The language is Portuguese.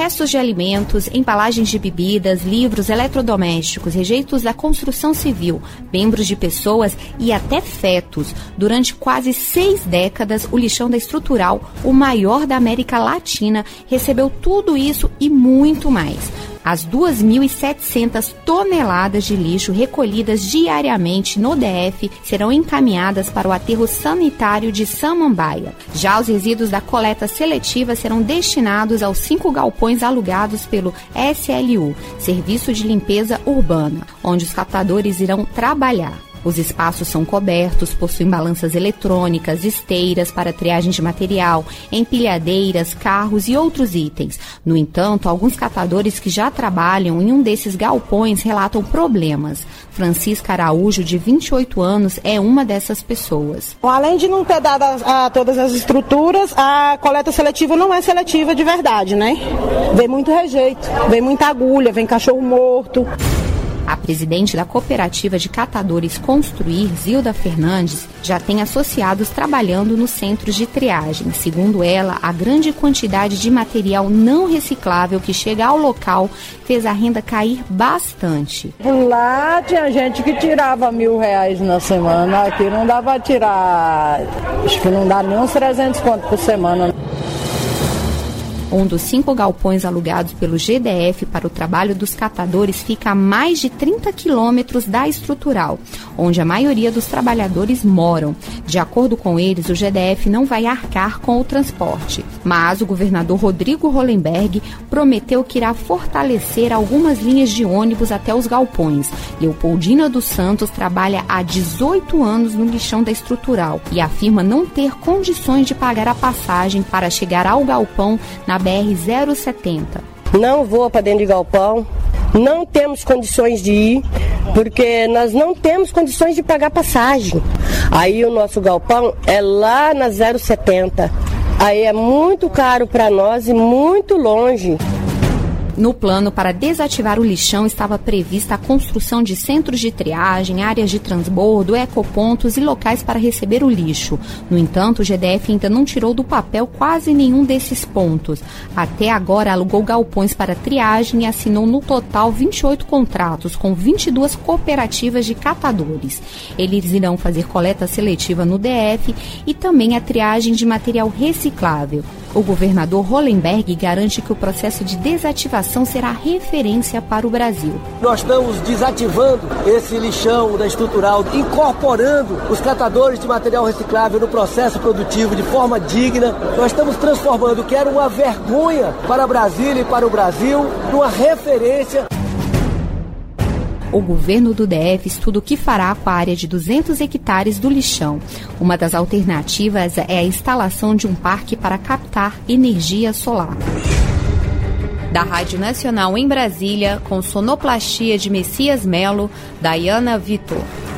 restos de alimentos, embalagens de bebidas, livros, eletrodomésticos, rejeitos da construção civil, membros de pessoas e até fetos. Durante quase 6 décadas, o lixão da Estrutural, o maior da América Latina, recebeu tudo isso e muito mais. As 2.700 toneladas de lixo recolhidas diariamente no DF serão encaminhadas para o aterro sanitário de Samambaia. Já os resíduos da coleta seletiva serão destinados aos 5 galpões alugados pelo SLU, Serviço de Limpeza Urbana, onde os catadores irão trabalhar. Os espaços são cobertos, possuem balanças eletrônicas, esteiras para triagem de material, empilhadeiras, carros e outros itens. No entanto, alguns catadores que já trabalham em um desses galpões relatam problemas. Francisca Araújo, de 28 anos, é uma dessas pessoas. Além de não ter dado a todas as estruturas, a coleta seletiva não é seletiva de verdade, né? Vem muito rejeito, vem muita agulha, vem cachorro morto. A presidente da cooperativa de catadores Construir, Zilda Fernandes, já tem associados trabalhando nos centros de triagem. Segundo ela, a grande quantidade de material não reciclável que chega ao local fez a renda cair bastante. Lá tinha gente que tirava R$1.000 na semana, aqui não dá para tirar, acho que não dá nem uns 300 conto por semana. Um dos 5 galpões alugados pelo GDF para o trabalho dos catadores fica a mais de 30 quilômetros da Estrutural, onde a maioria dos trabalhadores moram. De acordo com eles, o GDF não vai arcar com o transporte, mas o governador Rodrigo Hollenberg prometeu que irá fortalecer algumas linhas de ônibus até os galpões. Leopoldina dos Santos trabalha há 18 anos no lixão da Estrutural e afirma não ter condições de pagar a passagem para chegar ao galpão na BR-070. Não vou para dentro de galpão, não temos condições de ir, porque nós não temos condições de pagar passagem. Aí o nosso galpão é lá na 070. Aí é muito caro para nós e muito longe. No plano para desativar o lixão estava prevista a construção de centros de triagem, áreas de transbordo, ecopontos e locais para receber o lixo. No entanto, o GDF ainda não tirou do papel quase nenhum desses pontos. Até agora alugou galpões para triagem e assinou no total 28 contratos com 22 cooperativas de catadores. Eles irão fazer coleta seletiva no DF e também a triagem de material reciclável. O governador Hollenberg garante que o processo de desativação será referência para o Brasil. Nós estamos desativando esse lixão da Estrutural, incorporando os catadores de material reciclável no processo produtivo de forma digna. Nós estamos transformando o que era uma vergonha para Brasília e para o Brasil numa referência. O governo do DF estuda o que fará com a área de 200 hectares do lixão. Uma das alternativas é a instalação de um parque para captar energia solar. Da Rádio Nacional em Brasília, com sonoplastia de Messias Melo, Dayana Vitor.